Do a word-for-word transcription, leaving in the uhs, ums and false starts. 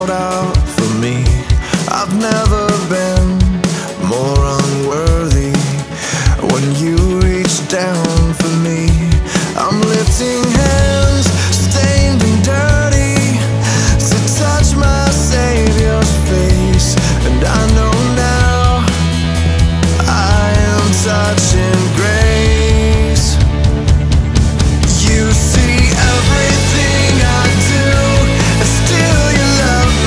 out for me. I've never been more unworthy. When you reach down for me, I'm lifting hands.